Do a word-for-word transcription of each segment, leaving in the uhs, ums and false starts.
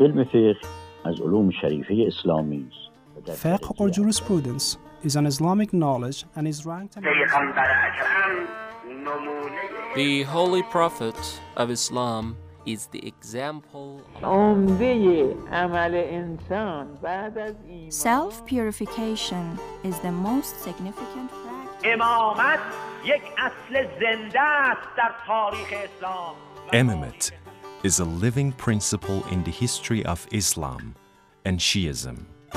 علم فقه از علوم شریفه اسلامی است. Fiqh or jurisprudence is an Islamic knowledge and is ranked among The Holy Prophet of Islam is the example Self-purification is the most significant practice. Imamate is a living principle in the history of Islam and Shiism.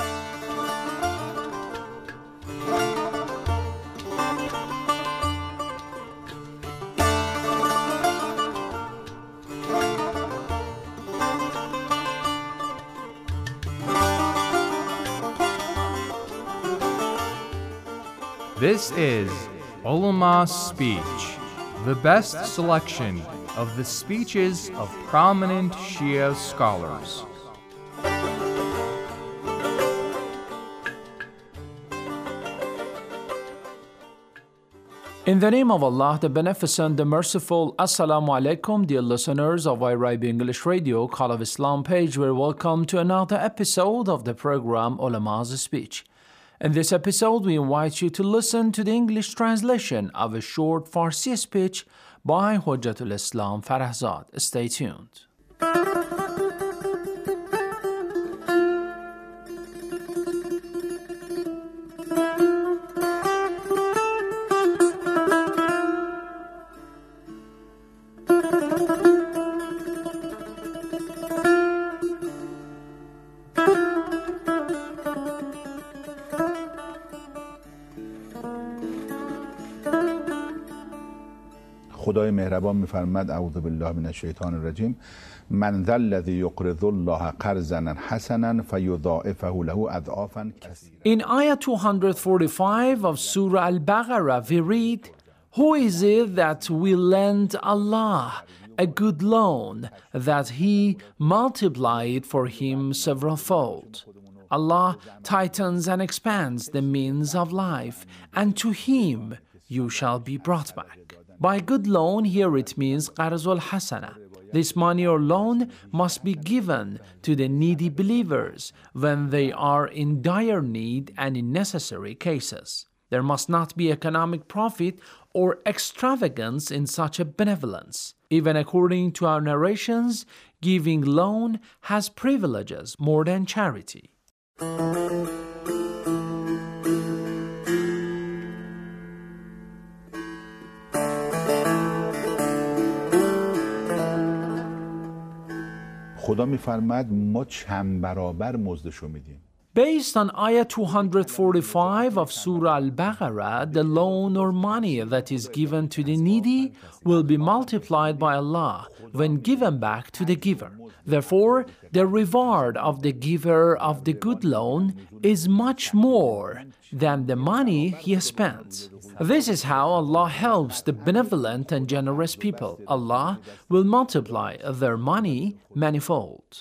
This is Ulama's Speech, the best selection of the speeches of prominent Shia scholars. In the name of Allah, the Beneficent, the Merciful, Assalamu alaikum, dear listeners of Irabi English Radio, Call of Islam page, we're welcome to another episode of the program Ulama's Speech. In this episode, we invite you to listen to the English translation of a short Farsi speech by Hujjatul Islam Farahzad. Stay tuned. خدای مهربان می‌فرماد اعوذ بالله من الشیطان الرجیم من ذا الذی یقرض الله قرضا حسنا فیضاعفه له اضعافا کثیرا. In ayah two hundred forty-five of Surah Al-Baqarah we read, Who is it that will lend Allah a good loan that He multiply it for him severalfold? Allah tightens and expands the means of life, and to Him you shall be brought back. By good loan, here it means qarzul hasana. This money or loan must be given to the needy believers when they are in dire need and in necessary cases. There must not be economic profit or extravagance in such a benevolence. Even according to our narrations, giving loan has privileges more than charity. خدا می‌فرماد ما چند برابر مزدشو میدیم. Based on ayah two hundred forty-five of Surah Al-Baqarah, the loan or money that is given to the needy will be multiplied by Allah when given back to the giver. Therefore, the reward of the giver of the good loan is much more than the money he spent. This is how Allah helps the benevolent and generous people. Allah will multiply their money manifold.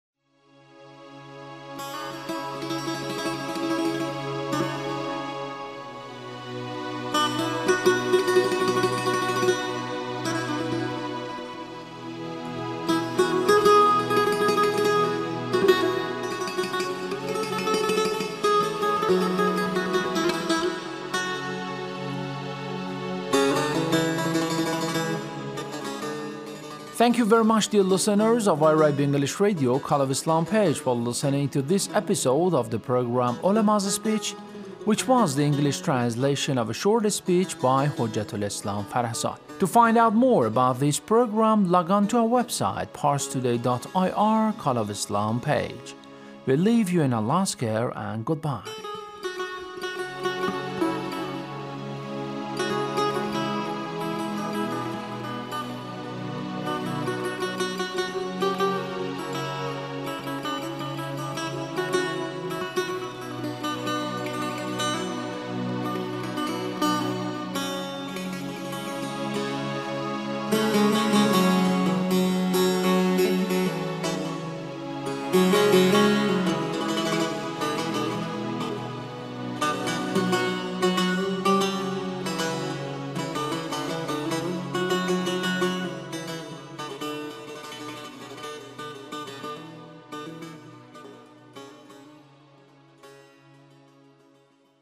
Thank you very much, dear listeners of Irabi English Radio, Call of Islam page, for listening to this episode of the program Ulama's Speech, which was the English translation of a short speech by Hujjatul Islam Farahzad. To find out more about this program, log on to our website, parstoday dot I R, Call of Islam page. We leave you in Allah's care and goodbye.